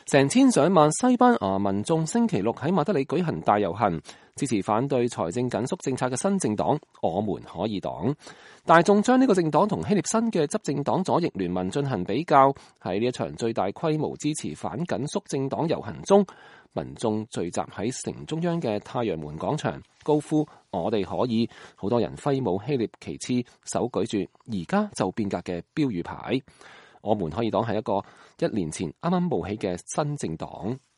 成千上萬西班牙民眾星期六喺馬德里舉行大遊行，支持反對財政緊縮政策嘅新政黨我們可以黨。大眾將呢個政黨同希臘新嘅執政黨左翼聯盟進行比較。喺呢一場最大規模支持反緊縮政黨遊行中，民眾聚集喺城中央嘅太陽門廣場，高呼我哋可以。好多人揮舞希臘旗幟，手舉住而家就變革嘅標語牌。我們可以黨係一個1年前啱啱冒起嘅新政黨。